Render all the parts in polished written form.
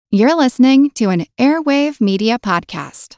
You're listening to an Airwave Media Podcast.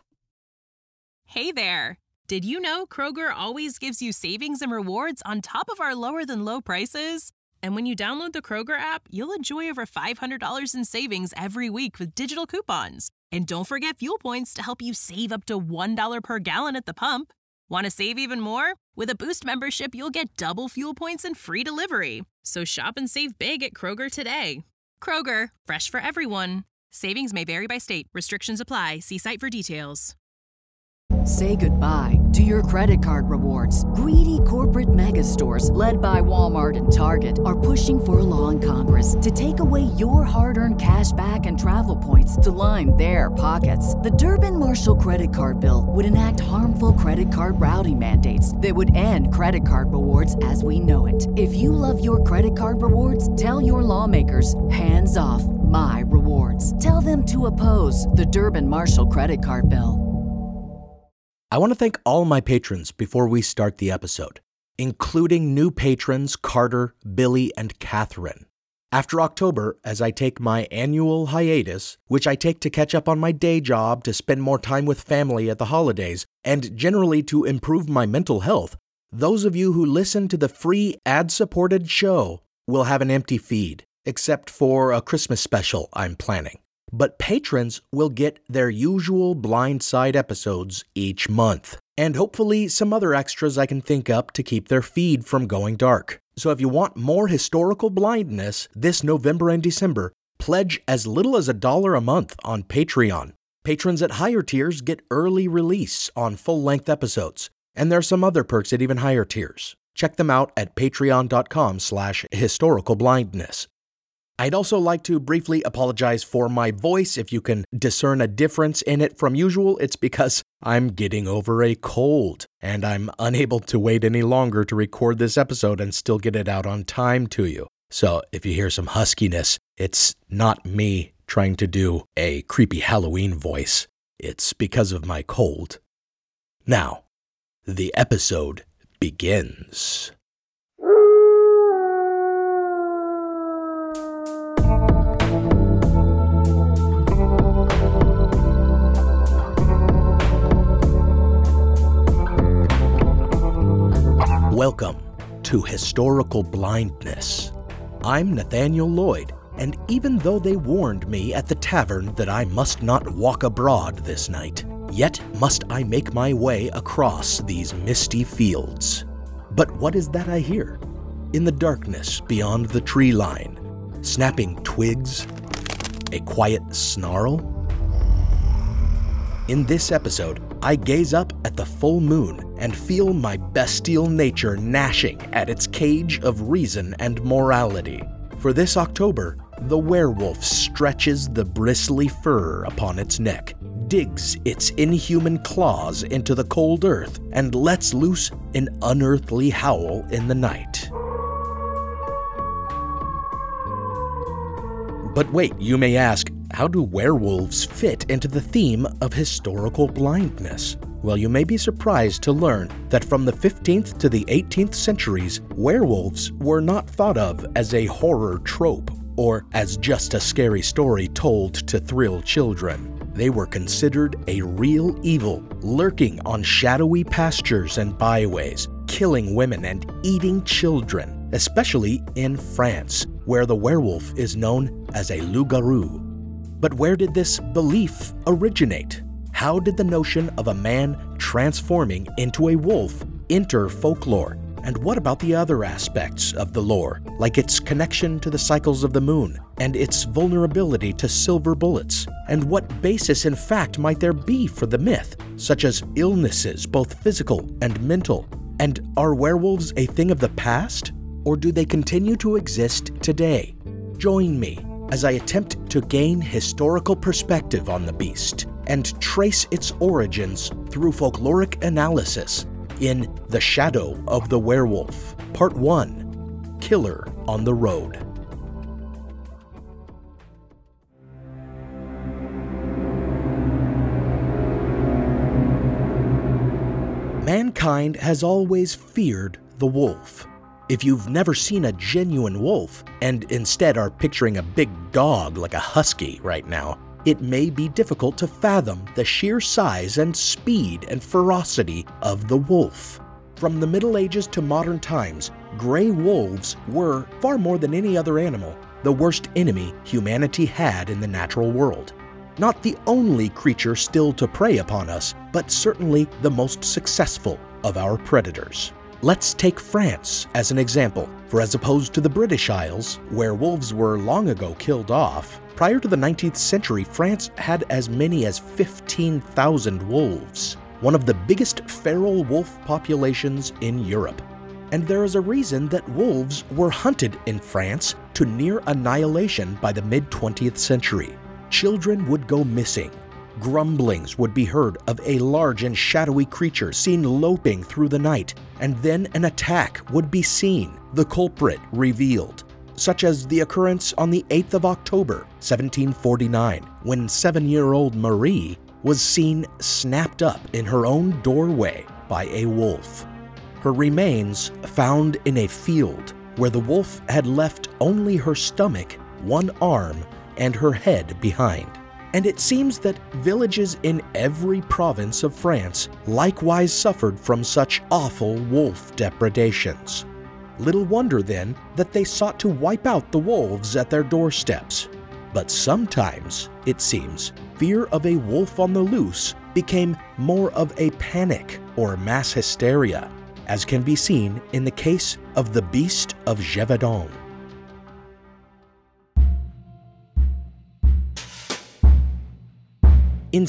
Hey there! Did you know Kroger always gives you savings and rewards on top of our lower-than-low prices? And when you download the Kroger app, you'll enjoy over $500 in savings every week with digital coupons. And don't forget fuel points to help you save up to $1 per gallon at the pump. Want to save even more? With a Boost membership, you'll get double fuel points and free delivery. So shop and save big at Kroger today. Kroger, fresh for everyone. Savings may vary by state. Restrictions apply. See site for details. Say goodbye to your credit card rewards. Greedy corporate mega stores, led by Walmart and Target, are pushing for a law in Congress to take away your hard-earned cash back and travel points to line their pockets. The Durbin-Marshall credit card bill would enact harmful credit card routing mandates that would end credit card rewards as we know it. If you love your credit card rewards, tell your lawmakers, hands off my rewards. Tell them to oppose the Durbin-Marshall credit card bill. I want to thank all my patrons before we start the episode, including new patrons Carter, Billy, and Catherine. After October, as I take my annual hiatus, which I take to catch up on my day job, to spend more time with family at the holidays, and generally to improve my mental health, those of you who listen to the free ad-supported show will have an empty feed, except for a Christmas special I'm planning. But patrons will get their usual Blind Side episodes each month, and hopefully some other extras I can think up to keep their feed from going dark. So if you want more historical blindness this November and December, pledge as little as $1 a month on Patreon. Patrons at higher tiers get early release on full-length episodes, and there are some other perks at even higher tiers. Check them out at patreon.com/historicalblindness. I'd also like to briefly apologize for my voice. If you can discern a difference in it from usual, it's because I'm getting over a cold, and I'm unable to wait any longer to record this episode and still get it out on time to you. So if you hear some huskiness, it's not me trying to do a creepy Halloween voice. It's because of my cold. Now, the episode begins. Welcome to Historical Blindness. I'm Nathaniel Lloyd, and even though they warned me at the tavern that I must not walk abroad this night, yet must I make my way across these misty fields. But what is that I hear? In the darkness beyond the tree line, snapping twigs, a quiet snarl? In this episode, I gaze up at the full moon and feel my bestial nature gnashing at its cage of reason and morality. For this October, the werewolf stretches the bristly fur upon its neck, digs its inhuman claws into the cold earth, and lets loose an unearthly howl in the night. But wait, you may ask, how do werewolves fit into the theme of historical blindness? Well, you may be surprised to learn that from the 15th to the 18th centuries, werewolves were not thought of as a horror trope or as just a scary story told to thrill children. They were considered a real evil, lurking on shadowy pastures and byways, killing women and eating children, especially in France, where the werewolf is known as a loup-garou. But where did this belief originate? How did the notion of a man transforming into a wolf enter folklore? And what about the other aspects of the lore, like its connection to the cycles of the moon and its vulnerability to silver bullets? And what basis in fact might there be for the myth, such as illnesses, both physical and mental? And are werewolves a thing of the past, or do they continue to exist today? Join me as I attempt to gain historical perspective on the beast and trace its origins through folkloric analysis in The Shadow of the Werewolf, Part 1, Killer on the Road. Mankind has always feared the wolf. If you've never seen a genuine wolf, and instead are picturing a big dog like a husky right now, it may be difficult to fathom the sheer size and speed and ferocity of the wolf. From the Middle Ages to modern times, gray wolves were, far more than any other animal, the worst enemy humanity had in the natural world. Not the only creature still to prey upon us, but certainly the most successful of our predators. Let's take France as an example, for as opposed to the British Isles, where wolves were long ago killed off, prior to the 19th century, France had as many as 15,000 wolves, one of the biggest feral wolf populations in Europe. And there is a reason that wolves were hunted in France to near annihilation by the mid-20th century. Children would go missing. Grumblings would be heard of a large and shadowy creature seen loping through the night, and then an attack would be seen, the culprit revealed, such as the occurrence on the 8th of October, 1749, when 7-year-old Marie was seen snapped up in her own doorway by a wolf. Her remains found in a field where the wolf had left only her stomach, one arm, and her head behind. And it seems that villages in every province of France likewise suffered from such awful wolf depredations. Little wonder then that they sought to wipe out the wolves at their doorsteps. But sometimes, it seems, fear of a wolf on the loose became more of a panic or mass hysteria, as can be seen in the case of the Beast of Gévaudan. In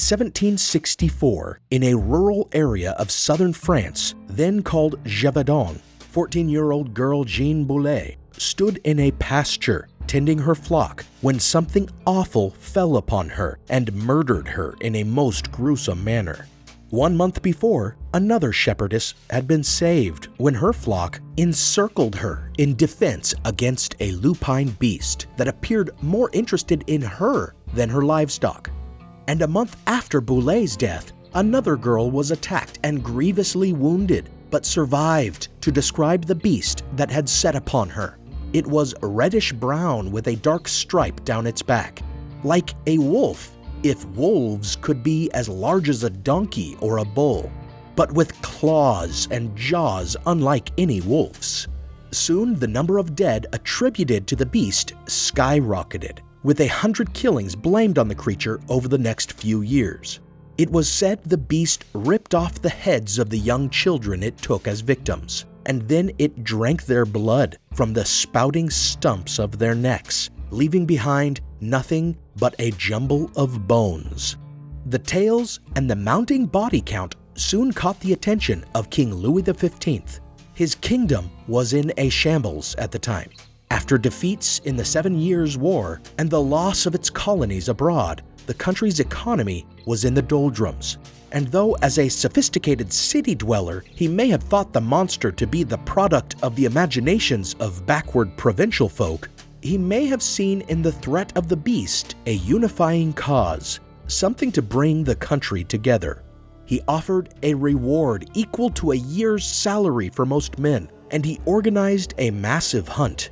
1764, in a rural area of southern France, then called Gévaudan, 14-year-old girl Jeanne Boulet stood in a pasture tending her flock when something awful fell upon her and murdered her in a most gruesome manner. 1 month before, another shepherdess had been saved when her flock encircled her in defense against a lupine beast that appeared more interested in her than her livestock. And a month after Boulet's death, another girl was attacked and grievously wounded, but survived to describe the beast that had set upon her. It was reddish-brown with a dark stripe down its back, like a wolf, if wolves could be as large as a donkey or a bull, but with claws and jaws unlike any wolf's. Soon the number of dead attributed to the beast skyrocketed, with 100 killings blamed on the creature over the next few years. It was said the beast ripped off the heads of the young children it took as victims, and then it drank their blood from the spouting stumps of their necks, leaving behind nothing but a jumble of bones. The tales and the mounting body count soon caught the attention of King Louis XV. His kingdom was in a shambles at the time. After defeats in the 7 Years' War and the loss of its colonies abroad, the country's economy was in the doldrums. And though as a sophisticated city dweller, he may have thought the monster to be the product of the imaginations of backward provincial folk, he may have seen in the threat of the beast a unifying cause, something to bring the country together. He offered a reward equal to a year's salary for most men, and he organized a massive hunt,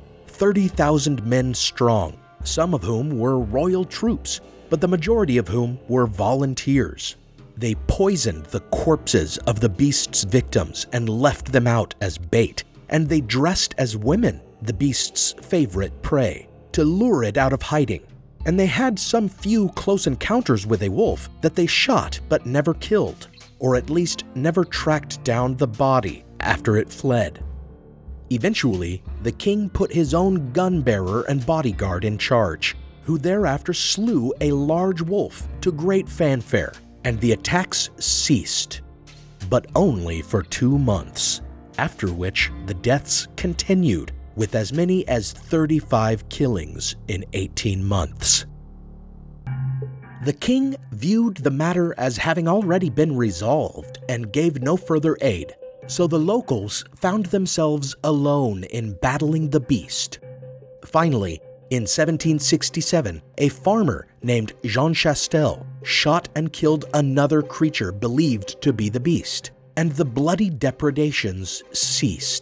30,000 men strong, some of whom were royal troops, but the majority of whom were volunteers. They poisoned the corpses of the beast's victims and left them out as bait, and they dressed as women, the beast's favorite prey, to lure it out of hiding. And they had some few close encounters with a wolf that they shot but never killed, or at least never tracked down the body after it fled. Eventually, the king put his own gun-bearer and bodyguard in charge, who thereafter slew a large wolf to great fanfare, and the attacks ceased, but only for 2 months, after which the deaths continued with as many as 35 killings in 18 months. The king viewed the matter as having already been resolved and gave no further aid, so the locals found themselves alone in battling the beast. Finally, in 1767, a farmer named Jean Chastel shot and killed another creature believed to be the beast, and the bloody depredations ceased.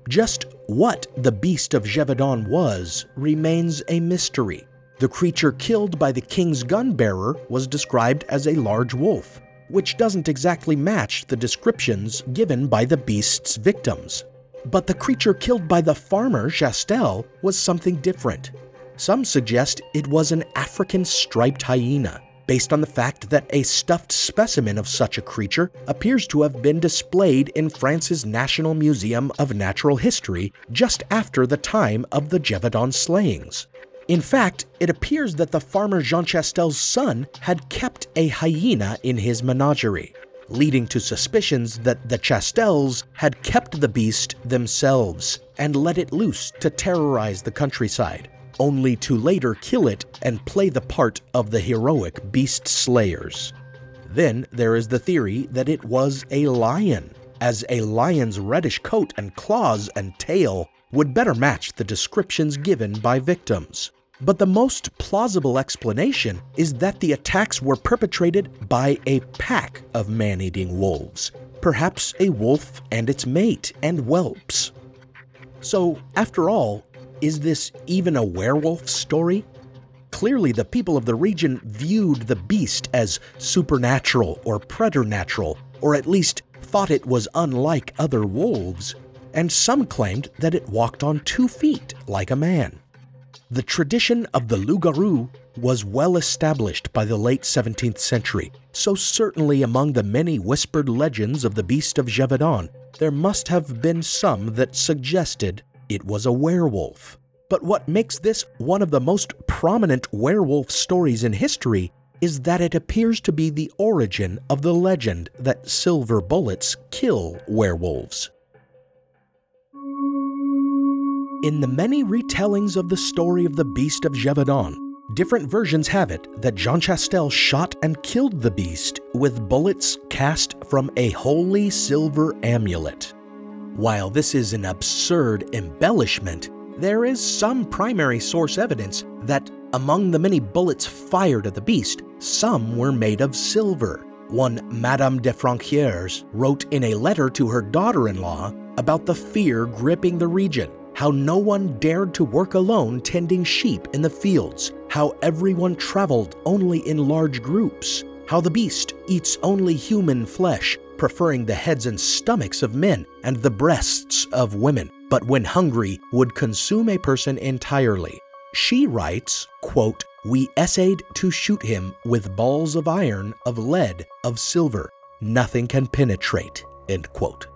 Just what the Beast of Gévaudan was remains a mystery. The creature killed by the king's gun-bearer was described as a large wolf, which doesn't exactly match the descriptions given by the beast's victims. But the creature killed by the farmer, Chastel, was something different. Some suggest it was an African striped hyena, based on the fact that a stuffed specimen of such a creature appears to have been displayed in France's National Museum of Natural History just after the time of the Gévaudan slayings. In fact, it appears that the farmer Jean Chastel's son had kept a hyena in his menagerie, leading to suspicions that the Chastels had kept the beast themselves and let it loose to terrorize the countryside, only to later kill it and play the part of the heroic beast slayers. Then there is the theory that it was a lion, as a lion's reddish coat and claws and tail would better match the descriptions given by victims. But the most plausible explanation is that the attacks were perpetrated by a pack of man-eating wolves, perhaps a wolf and its mate and whelps. So, after all, is this even a werewolf story? Clearly, the people of the region viewed the beast as supernatural or preternatural, or at least thought it was unlike other wolves, and some claimed that it walked on 2 feet like a man. The tradition of the loup-garou was well established by the late 17th century, so certainly among the many whispered legends of the Beast of Gévaudan, there must have been some that suggested it was a werewolf. But what makes this one of the most prominent werewolf stories in history is that it appears to be the origin of the legend that silver bullets kill werewolves. In the many retellings of the story of the Beast of Gévaudan, different versions have it that Jean Chastel shot and killed the beast with bullets cast from a holy silver amulet. While this is an absurd embellishment, there is some primary source evidence that among the many bullets fired at the beast, some were made of silver. One Madame de Franquières wrote in a letter to her daughter-in-law about the fear gripping the region, how no one dared to work alone tending sheep in the fields, how everyone traveled only in large groups, how the beast eats only human flesh, preferring the heads and stomachs of men and the breasts of women, but when hungry would consume a person entirely. She writes, quote, "We essayed to shoot him with balls of iron, of lead, of silver. Nothing can penetrate," end quote.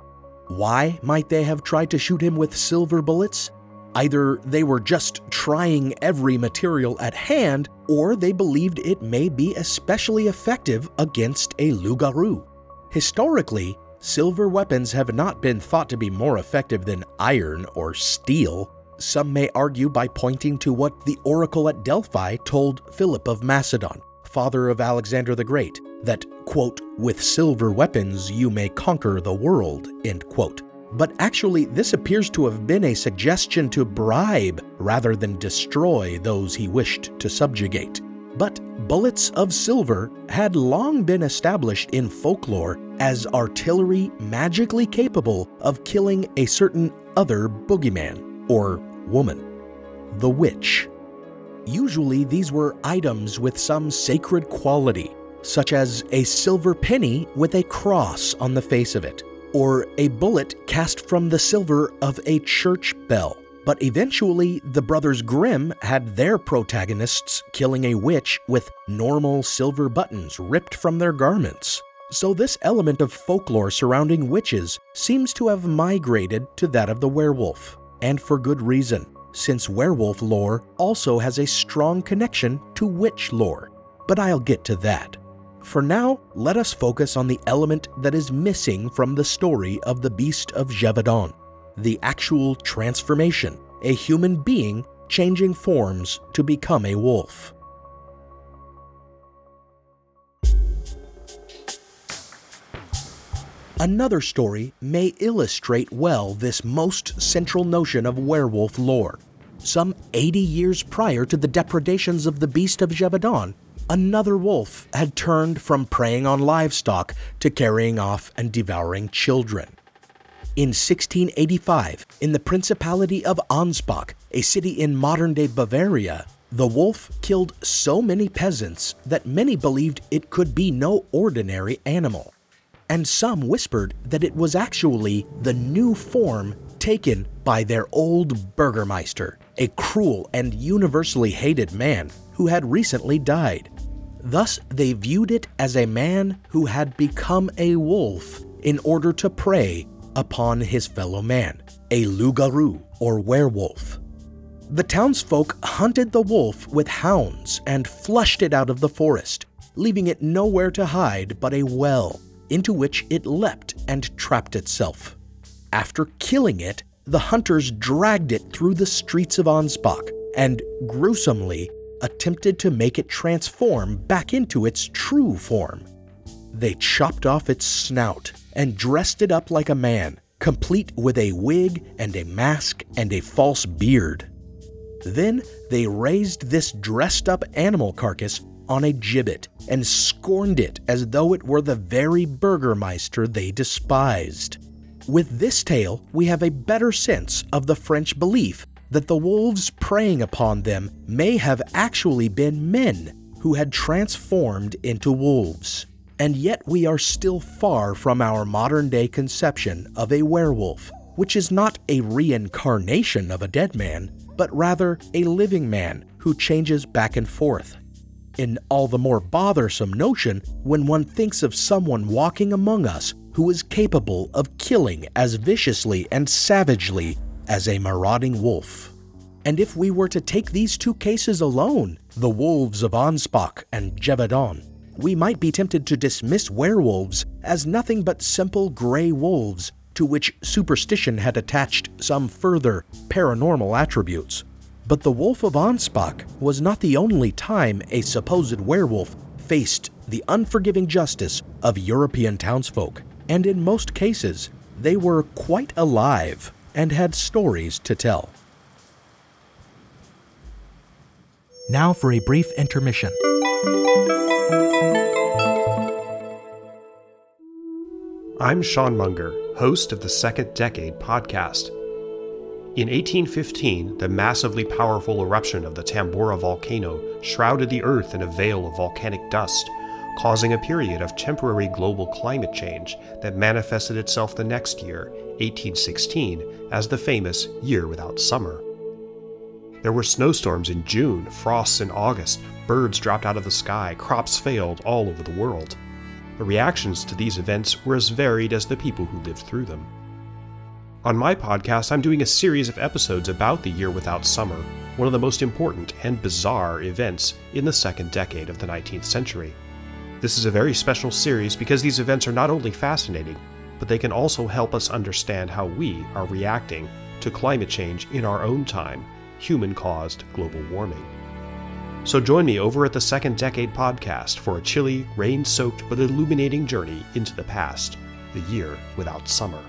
Why might they have tried to shoot him with silver bullets? Either they were just trying every material at hand, or they believed it may be especially effective against a loup-garou. Historically, silver weapons have not been thought to be more effective than iron or steel. Some may argue by pointing to what the oracle at Delphi told Philip of Macedon, father of Alexander the Great, that, quote, "with silver weapons you may conquer the world," end quote. But actually, this appears to have been a suggestion to bribe rather than destroy those he wished to subjugate. But bullets of silver had long been established in folklore as artillery magically capable of killing a certain other boogeyman, or woman, the witch. Usually these were items with some sacred quality, such as a silver penny with a cross on the face of it, or a bullet cast from the silver of a church bell. But eventually, the brothers Grimm had their protagonists killing a witch with normal silver buttons ripped from their garments. So this element of folklore surrounding witches seems to have migrated to that of the werewolf, and for good reason, since werewolf lore also has a strong connection to witch lore. But I'll get to that. For now, let us focus on the element that is missing from the story of the Beast of Gévaudan, the actual transformation, a human being changing forms to become a wolf. Another story may illustrate well this most central notion of werewolf lore. Some 80 years prior to the depredations of the Beast of Gévaudan, another wolf had turned from preying on livestock to carrying off and devouring children. In 1685, in the Principality of Ansbach, a city in modern-day Bavaria, the wolf killed so many peasants that many believed it could be no ordinary animal. And some whispered that it was actually the new form taken by their old Burgermeister, a cruel and universally hated man who had recently died. Thus, they viewed it as a man who had become a wolf in order to prey upon his fellow man, a loup-garou or werewolf. The townsfolk hunted the wolf with hounds and flushed it out of the forest, leaving it nowhere to hide but a well, into which it leapt and trapped itself. After killing it, the hunters dragged it through the streets of Ansbach and gruesomely attempted to make it transform back into its true form. They chopped off its snout and dressed it up like a man, complete with a wig and a mask and a false beard. Then they raised this dressed-up animal carcass on a gibbet and scorned it as though it were the very Burgermeister they despised. With this tale, we have a better sense of the French belief that the wolves preying upon them may have actually been men who had transformed into wolves. And yet we are still far from our modern-day conception of a werewolf, which is not a reincarnation of a dead man, but rather a living man who changes back and forth. An all the more bothersome notion when one thinks of someone walking among us who is capable of killing as viciously and savagely as a marauding wolf. And if we were to take these two cases alone, the wolves of Ansbach and Gévaudan, we might be tempted to dismiss werewolves as nothing but simple gray wolves to which superstition had attached some further paranormal attributes. But the wolf of Ansbach was not the only time a supposed werewolf faced the unforgiving justice of European townsfolk, and in most cases, they were quite alive and had stories to tell. Now for a brief intermission. I'm Sean Munger, host of the Second Decade podcast. In 1815, the massively powerful eruption of the Tambora volcano shrouded the Earth in a veil of volcanic dust, causing a period of temporary global climate change that manifested itself the next year, 1816, as the famous Year Without Summer. There were snowstorms in June, frosts in August, birds dropped out of the sky, crops failed all over the world. The reactions to these events were as varied as the people who lived through them. On my podcast, I'm doing a series of episodes about the Year Without Summer, one of the most important and bizarre events in the second decade of the 19th century. This is a very special series because these events are not only fascinating, but they can also help us understand how we are reacting to climate change in our own time, human-caused global warming. So join me over at the Second Decade podcast for a chilly, rain-soaked but illuminating journey into the past, the Year Without Summer.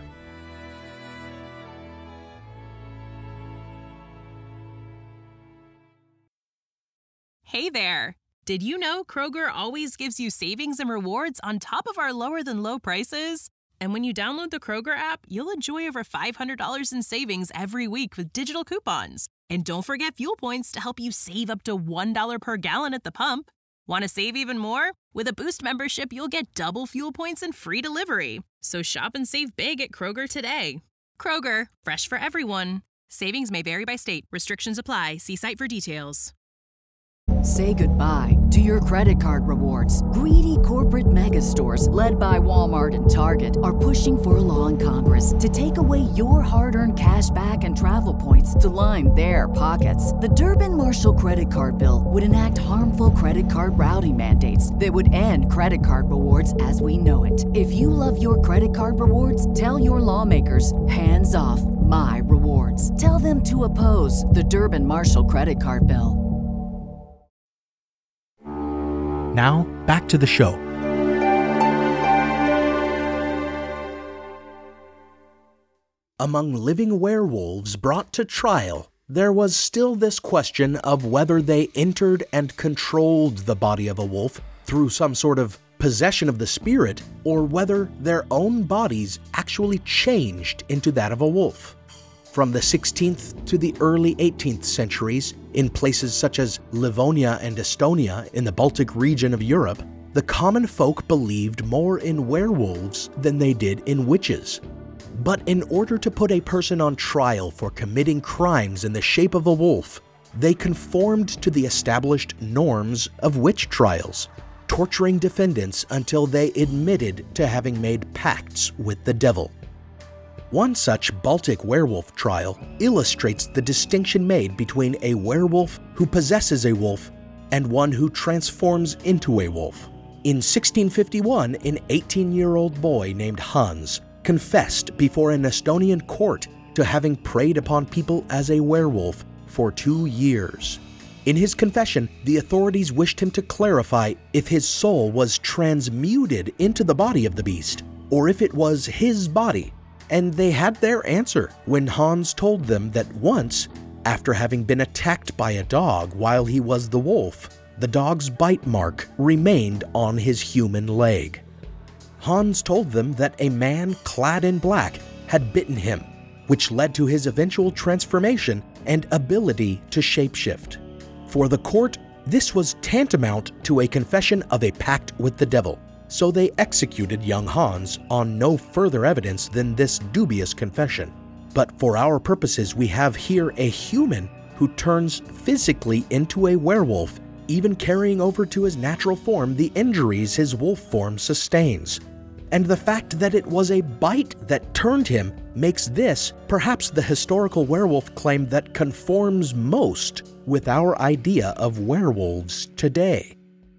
Hey there! Did you know Kroger always gives you savings and rewards on top of our lower-than-low prices? And when you download the Kroger app, you'll enjoy over $500 in savings every week with digital coupons. And don't forget fuel points to help you save up to $1 per gallon at the pump. Want to save even more? With a Boost membership, you'll get double fuel points and free delivery. So shop and save big at Kroger today. Kroger, fresh for everyone. Savings may vary by state. Restrictions apply. See site for details. Say goodbye to your credit card rewards. Greedy corporate mega stores, led by Walmart and Target, are pushing for a law in Congress to take away your hard-earned cash back and travel points to line their pockets. The Durbin-Marshall credit card bill would enact harmful credit card routing mandates that would end credit card rewards as we know it. If you love your credit card rewards, tell your lawmakers, hands off my rewards. Tell them to oppose the Durbin-Marshall credit card bill. Now, back to the show. Among living werewolves brought to trial, there was still this question of whether they entered and controlled the body of a wolf through some sort of possession of the spirit, or whether their own bodies actually actually changed into that of a wolf. From the 16th to the early 18th centuries, in places such as Livonia and Estonia in the Baltic region of Europe, the common folk believed more in werewolves than they did in witches. But in order to put a person on trial for committing crimes in the shape of a wolf, they conformed to the established norms of witch trials, torturing defendants until they admitted to having made pacts with the devil. One such Baltic werewolf trial illustrates the distinction made between a werewolf who possesses a wolf and one who transforms into a wolf. In 1651, an 18-year-old boy named Hans confessed before an Estonian court to having preyed upon people as a werewolf for 2 years. In his confession, the authorities wished him to clarify if his soul was transmuted into the body of the beast, or if it was his body, and they had their answer when Hans told them that once, after having been attacked by a dog while he was the wolf, the dog's bite mark remained on his human leg. Hans told them that a man clad in black had bitten him, which led to his eventual transformation and ability to shapeshift. For the court, this was tantamount to a confession of a pact with the devil, so they executed young Hans on no further evidence than this dubious confession. But for our purposes, we have here a human who turns physically into a werewolf, even carrying over to his natural form the injuries his wolf form sustains. And the fact that it was a bite that turned him makes this perhaps the historical werewolf claim that conforms most with our idea of werewolves today.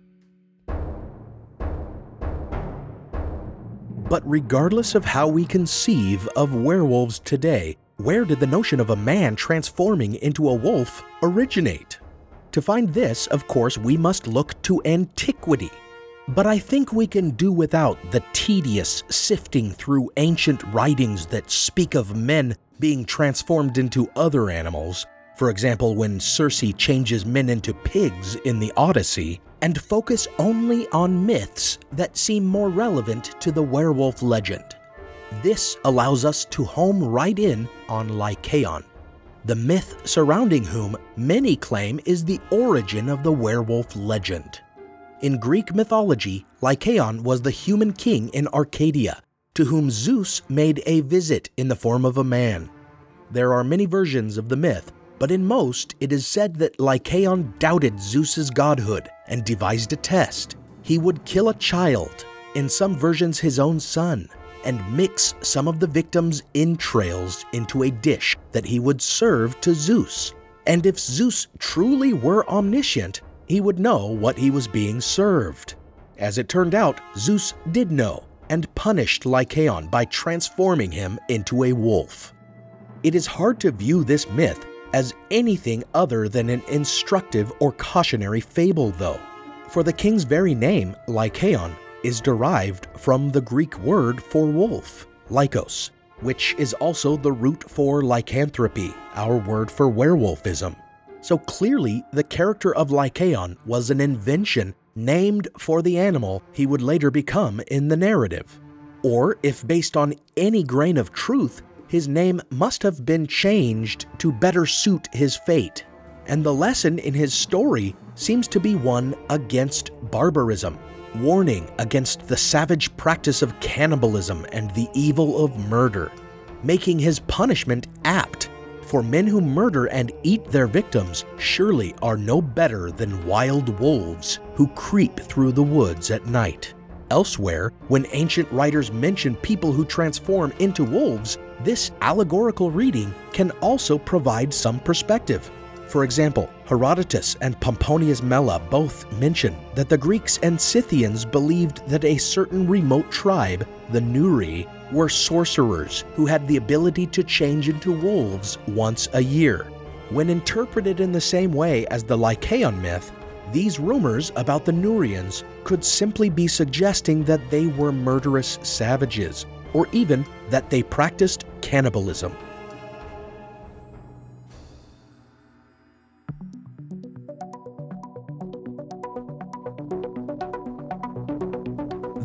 But regardless of how we conceive of werewolves today, where did the notion of a man transforming into a wolf originate? To find this, of course, we must look to antiquity. But I think we can do without the tedious sifting through ancient writings that speak of men being transformed into other animals, for example when Circe changes men into pigs in the Odyssey, and focus only on myths that seem more relevant to the werewolf legend. This allows us to home right in on Lycaon, the myth surrounding whom many claim is the origin of the werewolf legend. In Greek mythology, Lycaon was the human king in Arcadia, to whom Zeus made a visit in the form of a man. There are many versions of the myth, but in most it is said that Lycaon doubted Zeus's godhood and devised a test. He would kill a child, in some versions his own son, and mix some of the victim's entrails into a dish that he would serve to Zeus. And if Zeus truly were omniscient, he would know what he was being served. As it turned out, Zeus did know and punished Lycaon by transforming him into a wolf. It is hard to view this myth as anything other than an instructive or cautionary fable, though, for the king's very name, Lycaon, is derived from the Greek word for wolf, lykos, which is also the root for lycanthropy, our word for werewolfism. So clearly, the character of Lycaon was an invention named for the animal he would later become in the narrative. Or, if based on any grain of truth, his name must have been changed to better suit his fate. And the lesson in his story seems to be one against barbarism, warning against the savage practice of cannibalism and the evil of murder, making his punishment apt. For men who murder and eat their victims surely are no better than wild wolves who creep through the woods at night. Elsewhere, when ancient writers mention people who transform into wolves, this allegorical reading can also provide some perspective. For example, Herodotus and Pomponius Mela both mention that the Greeks and Scythians believed that a certain remote tribe, the Nuri, were sorcerers who had the ability to change into wolves once a year. When interpreted in the same way as the Lycaon myth, these rumors about the Nurians could simply be suggesting that they were murderous savages, or even that they practiced cannibalism.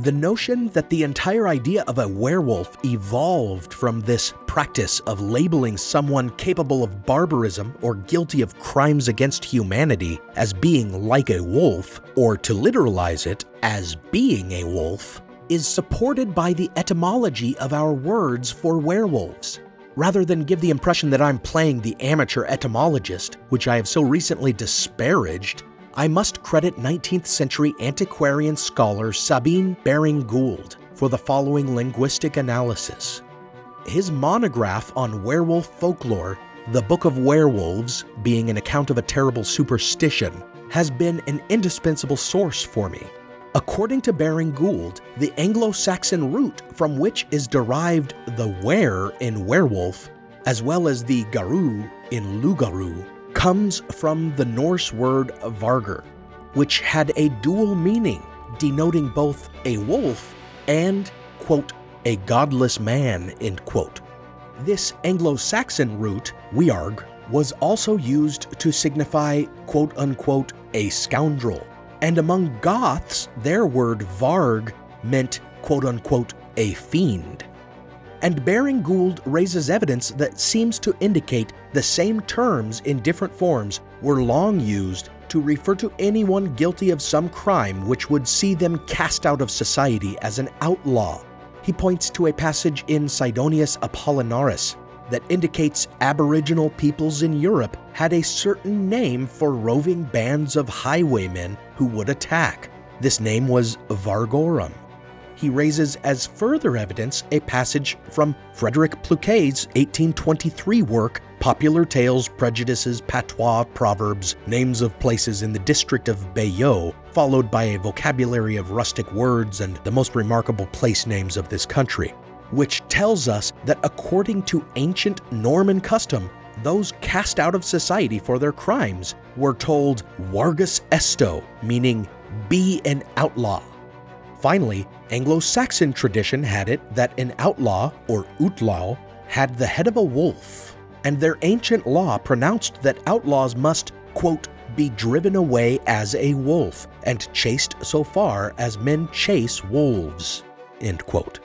The notion that the entire idea of a werewolf evolved from this practice of labeling someone capable of barbarism or guilty of crimes against humanity as being like a wolf, or to literalize it as being a wolf, is supported by the etymology of our words for werewolves. Rather than give the impression that I'm playing the amateur etymologist, which I have so recently disparaged, I must credit 19th century antiquarian scholar Sabine Baring-Gould for the following linguistic analysis. His monograph on werewolf folklore, The Book of Werewolves, being an account of a terrible superstition, has been an indispensable source for me. According to Baring-Gould, the Anglo-Saxon root from which is derived the were in werewolf, as well as the garu in loup-garou, comes from the Norse word vargr, which had a dual meaning, denoting both a wolf and, quote, a godless man, end quote. This Anglo-Saxon root, wearg, was also used to signify, quote-unquote, a scoundrel, and among Goths, their word varg meant, quote-unquote, a fiend. And Baring-Gould raises evidence that seems to indicate the same terms in different forms were long used to refer to anyone guilty of some crime which would see them cast out of society as an outlaw. He points to a passage in Sidonius Apollinaris that indicates Aboriginal peoples in Europe had a certain name for roving bands of highwaymen who would attack. This name was Vargorum. He raises as further evidence a passage from Frederick Pluquet's 1823 work, Popular Tales, Prejudices, Patois, Proverbs, Names of Places in the District of Bayeux, followed by a vocabulary of rustic words and the most remarkable place names of this country, which tells us that according to ancient Norman custom, those cast out of society for their crimes were told Wargus Esto, meaning be an outlaw. Finally, Anglo-Saxon tradition had it that an outlaw, or outlaw, had the head of a wolf, and their ancient law pronounced that outlaws must, quote, be driven away as a wolf and chased so far as men chase wolves, end quote.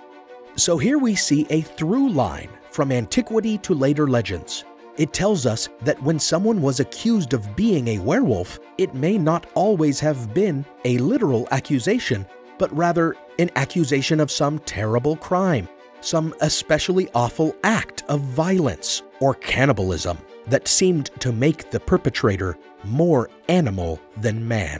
So here we see a through line from antiquity to later legends. It tells us that when someone was accused of being a werewolf, it may not always have been a literal accusation, but rather an accusation of some terrible crime, some especially awful act of violence or cannibalism that seemed to make the perpetrator more animal than man.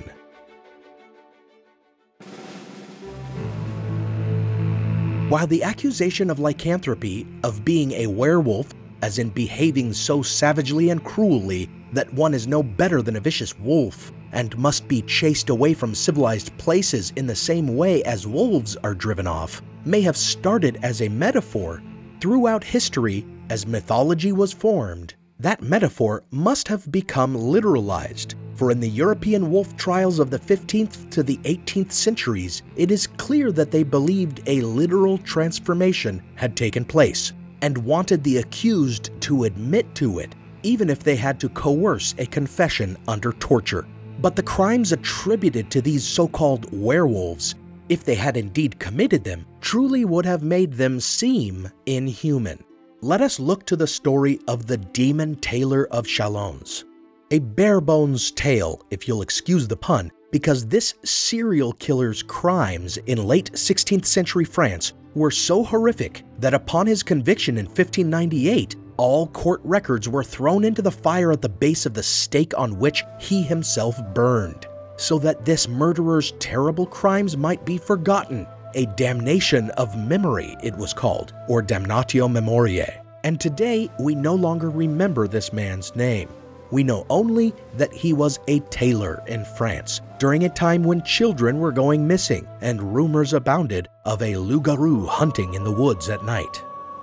While the accusation of lycanthropy, of being a werewolf, as in behaving so savagely and cruelly that one is no better than a vicious wolf and must be chased away from civilized places in the same way as wolves are driven off, may have started as a metaphor, throughout history, as mythology was formed, that metaphor must have become literalized, for in the European wolf trials of the 15th to the 18th centuries, it is clear that they believed a literal transformation had taken place, and wanted the accused to admit to it, even if they had to coerce a confession under torture. But the crimes attributed to these so-called werewolves, if they had indeed committed them, truly would have made them seem inhuman. Let us look to the story of the Demon Tailor of Chalons. A bare-bones tale, if you'll excuse the pun, because this serial killer's crimes in late 16th century France were so horrific that upon his conviction in 1598, all court records were thrown into the fire at the base of the stake on which he himself burned, so that this murderer's terrible crimes might be forgotten. A damnation of memory, it was called, or damnatio memoriae. And today, we no longer remember this man's name. We know only that he was a tailor in France during a time when children were going missing and rumors abounded of a loup-garou hunting in the woods at night.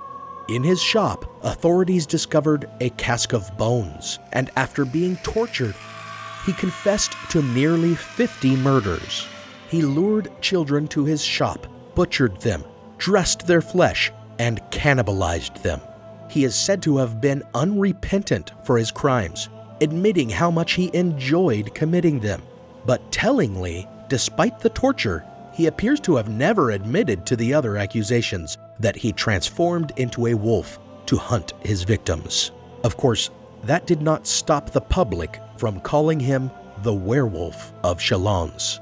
In his shop, authorities discovered a cask of bones, and after being tortured, he confessed to nearly 50 murders. He lured children to his shop, butchered them, dressed their flesh, and cannibalized them. He is said to have been unrepentant for his crimes, admitting how much he enjoyed committing them. But tellingly, despite the torture, he appears to have never admitted to the other accusations that he transformed into a wolf to hunt his victims. Of course, that did not stop the public from calling him the Werewolf of Chalons.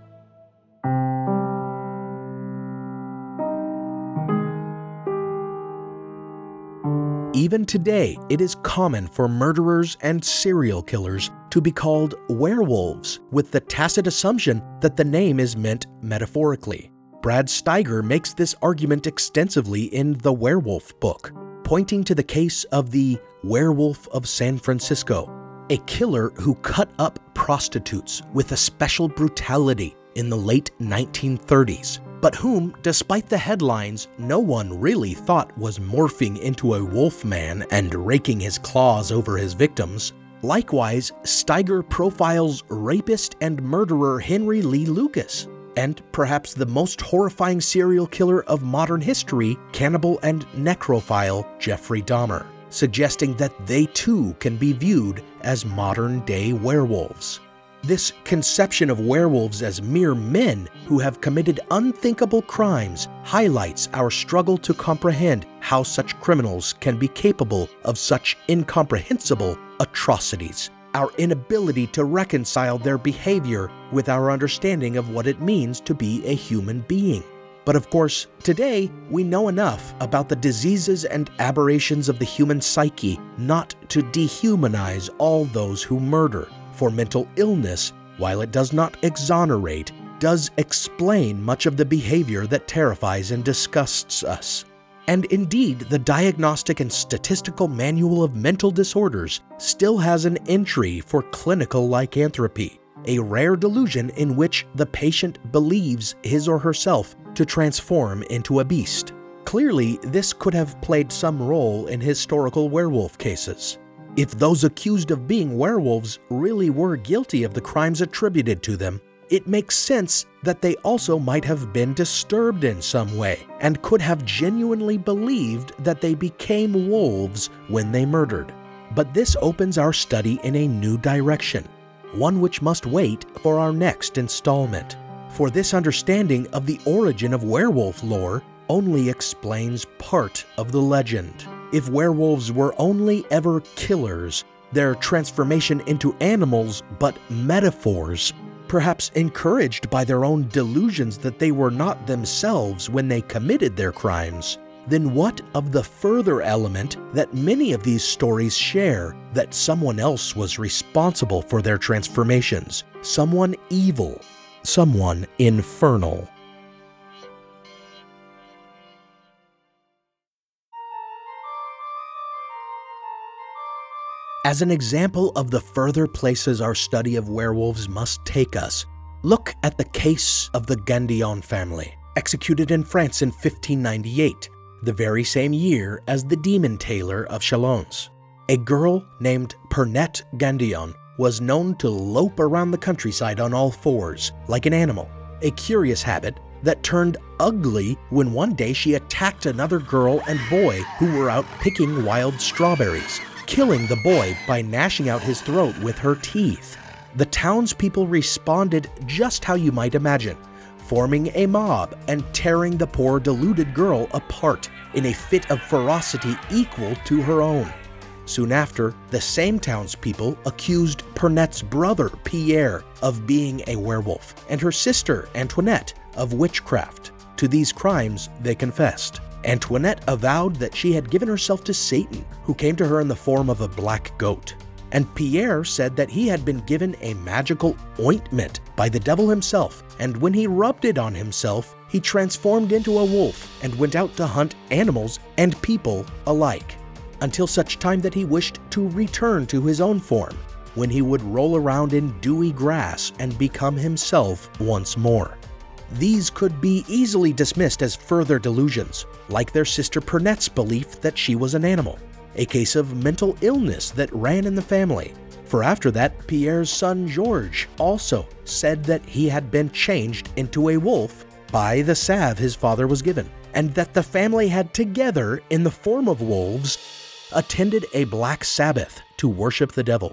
Even today, it is common for murderers and serial killers to be called werewolves, with the tacit assumption that the name is meant metaphorically. Brad Steiger makes this argument extensively in The Werewolf Book, pointing to the case of the Werewolf of San Francisco, a killer who cut up prostitutes with a special brutality in the late 1930s, but whom, despite the headlines, no one really thought was morphing into a wolf man and raking his claws over his victims. Likewise, Steiger profiles rapist and murderer Henry Lee Lucas, and perhaps the most horrifying serial killer of modern history, cannibal and necrophile Jeffrey Dahmer, suggesting that they too can be viewed as modern-day werewolves. This conception of werewolves as mere men who have committed unthinkable crimes highlights our struggle to comprehend how such criminals can be capable of such incomprehensible atrocities, our inability to reconcile their behavior with our understanding of what it means to be a human being. But of course, today we know enough about the diseases and aberrations of the human psyche not to dehumanize all those who murder. For mental illness, while it does not exonerate, does explain much of the behavior that terrifies and disgusts us. And indeed, the Diagnostic and Statistical Manual of Mental Disorders still has an entry for clinical lycanthropy, a rare delusion in which the patient believes his or herself to transform into a beast. Clearly, this could have played some role in historical werewolf cases. If those accused of being werewolves really were guilty of the crimes attributed to them, it makes sense that they also might have been disturbed in some way and could have genuinely believed that they became wolves when they murdered. But this opens our study in a new direction, one which must wait for our next installment. For this understanding of the origin of werewolf lore only explains part of the legend. If werewolves were only ever killers, their transformation into animals but metaphors, perhaps encouraged by their own delusions that they were not themselves when they committed their crimes, then what of the further element that many of these stories share, that someone else was responsible for their transformations, someone evil, someone infernal? As an example of the further places our study of werewolves must take us, look at the case of the Gandillon family, executed in France in 1598, the very same year as the demon tailor of Chalons. A girl named Pernette Gandillon was known to lope around the countryside on all fours, like an animal, a curious habit that turned ugly when one day she attacked another girl and boy who were out picking wild strawberries, killing the boy by gnashing out his throat with her teeth. The townspeople responded just how you might imagine, forming a mob and tearing the poor deluded girl apart in a fit of ferocity equal to her own. Soon after, the same townspeople accused Pernette's brother, Pierre, of being a werewolf, and her sister, Antoinette, of witchcraft. To these crimes, they confessed. Antoinette avowed that she had given herself to Satan, who came to her in the form of a black goat. And Pierre said that he had been given a magical ointment by the devil himself, and when he rubbed it on himself, he transformed into a wolf and went out to hunt animals and people alike, until such time that he wished to return to his own form, when he would roll around in dewy grass and become himself once more. These could be easily dismissed as further delusions, like their sister Pernette's belief that she was an animal, a case of mental illness that ran in the family. For after that, Pierre's son Georges also said that he had been changed into a wolf by the salve his father was given, and that the family had together, in the form of wolves, attended a Black Sabbath to worship the devil.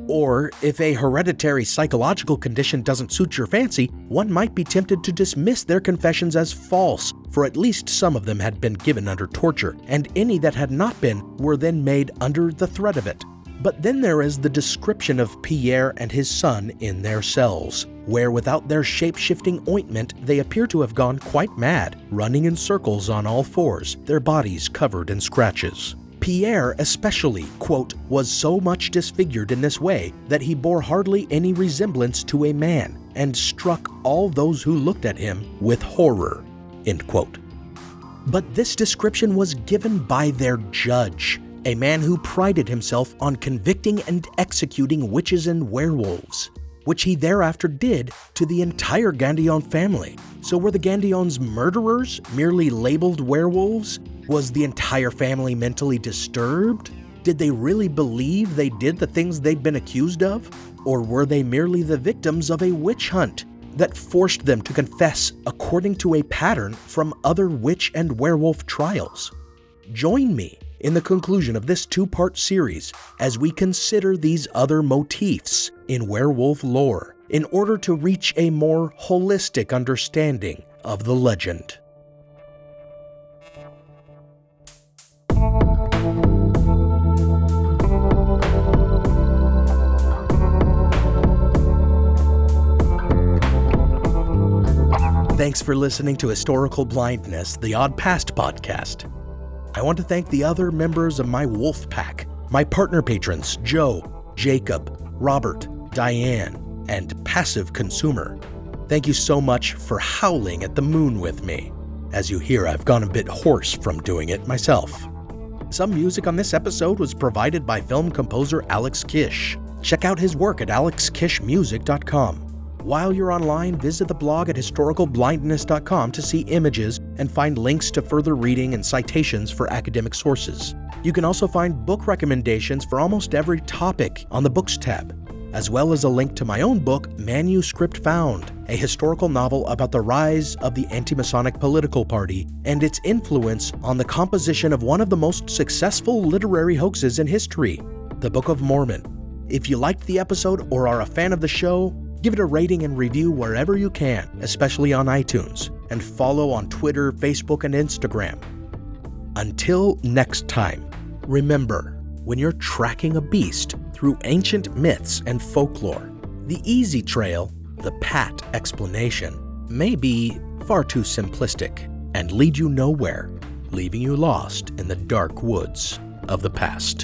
Or, if a hereditary psychological condition doesn't suit your fancy, one might be tempted to dismiss their confessions as false, for at least some of them had been given under torture, and any that had not been were then made under the threat of it. But then there is the description of Pierre and his son in their cells, where without their shape-shifting ointment they appear to have gone quite mad, running in circles on all fours, their bodies covered in scratches. Pierre especially, quote, was so much disfigured in this way that he bore hardly any resemblance to a man, and struck all those who looked at him with horror, end quote. But this description was given by their judge, a man who prided himself on convicting and executing witches and werewolves, which he thereafter did to the entire Gandillon family. So were the Gandillons murderers, merely labeled werewolves? Was the entire family mentally disturbed? Did they really believe they did the things they'd been accused of? Or were they merely the victims of a witch hunt that forced them to confess according to a pattern from other witch and werewolf trials? Join me in the conclusion of this two-part series as we consider these other motifs in werewolf lore in order to reach a more holistic understanding of the legend. Thanks for listening to Historical Blindness, the Odd Past podcast. I want to thank the other members of my wolf pack, my partner patrons Joe, Jacob, Robert, Diane, and Passive Consumer. Thank you so much for howling at the moon with me. As you hear, I've gone a bit hoarse from doing it myself. Some music on this episode was provided by film composer Alex Kish. Check out his work at alexkishmusic.com. While you're online, visit the blog at historicalblindness.com to see images and find links to further reading and citations for academic sources. You can also find book recommendations for almost every topic on the Books tab, as well as a link to my own book, Manuscript Found, a historical novel about the rise of the anti-Masonic political party and its influence on the composition of one of the most successful literary hoaxes in history, the Book of Mormon. If you liked the episode or are a fan of the show, give it a rating and review wherever you can, especially on iTunes, and follow on Twitter, Facebook, and Instagram. Until next time, remember, when you're tracking a beast through ancient myths and folklore, the easy trail, the pat explanation, may be far too simplistic and lead you nowhere, leaving you lost in the dark woods of the past.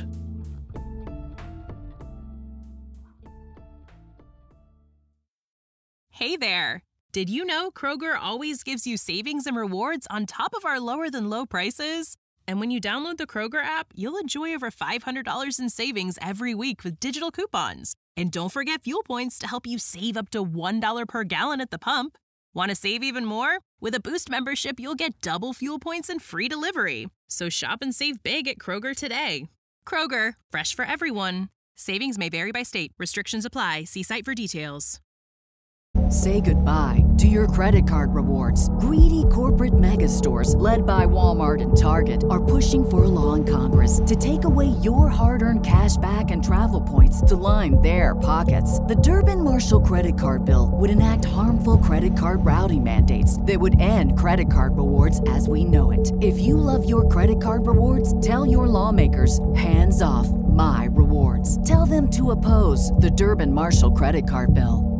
Hey there! Did you know Kroger always gives you savings and rewards on top of our lower-than-low prices? And when you download the Kroger app, you'll enjoy over $500 in savings every week with digital coupons. And don't forget fuel points to help you save up to $1 per gallon at the pump. Want to save even more? With a Boost membership, you'll get double fuel points and free delivery. So shop and save big at Kroger today. Kroger, fresh for everyone. Savings may vary by state. Restrictions apply. See site for details. Say goodbye to your credit card rewards. Greedy corporate mega stores, led by Walmart and Target, are pushing for a law in Congress to take away your hard-earned cash back and travel points to line their pockets. The Durbin-Marshall credit card bill would enact harmful credit card routing mandates that would end credit card rewards as we know it. If you love your credit card rewards, tell your lawmakers, hands off my rewards. Tell them to oppose the Durbin-Marshall credit card bill.